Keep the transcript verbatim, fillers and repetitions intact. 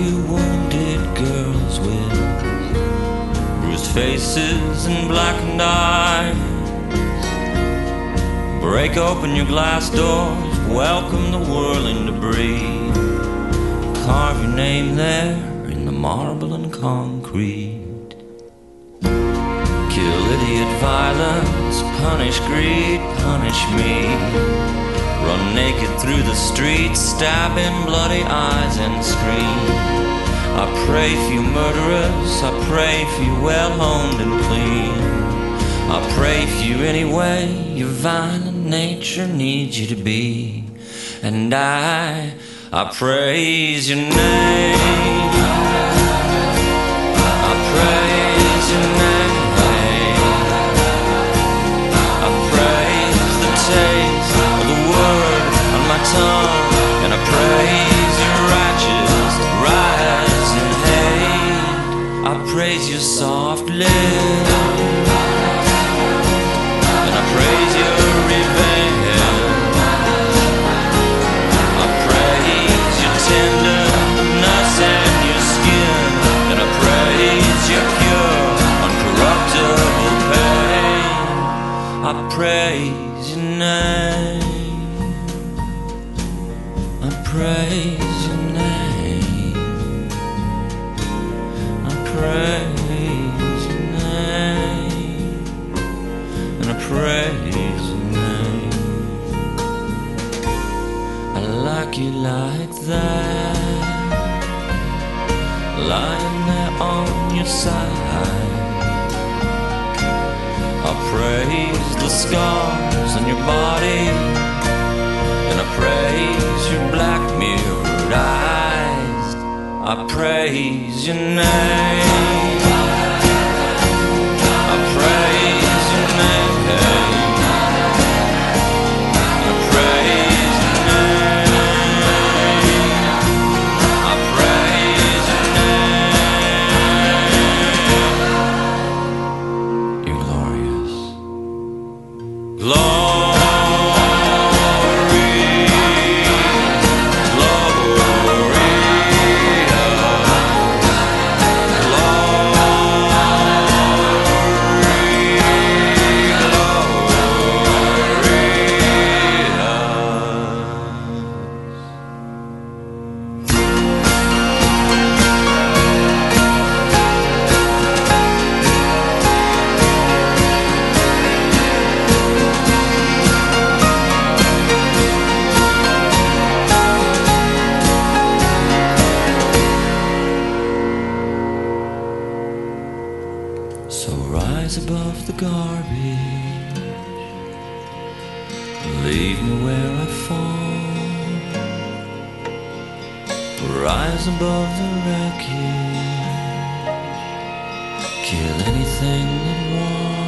you wounded girls with bruised faces and blackened eyes. Break open your glass doors, welcome the whirling debris. Carve your name there in the marble and concrete. Kill idiot violence, punish greed, punish me. Run naked through the streets, stabbing bloody eyes and scream. I pray for you murderers, I pray for you well-honed and clean. I pray for you anyway your violent nature needs you to be. And I, I praise your name. I praise your name. I praise the taste of the word on my tongue. And I praise your righteous rising hate. I praise your soft lips. And I praise your revenge. I praise your tenderness and your skin. And I praise your pure, uncorruptible pain. I praise your name. I praise your name. I praise your name. And I praise your name. I like you like that, lying there on your side. I praise the scars on your body, and I praise your black mirrored eyes. I praise your name. I praise your name. I praise your name. I praise your name. You're glorious. Glory. So rise above the garbage, leave me where I fall. Rise above the wreckage, kill anything that walks.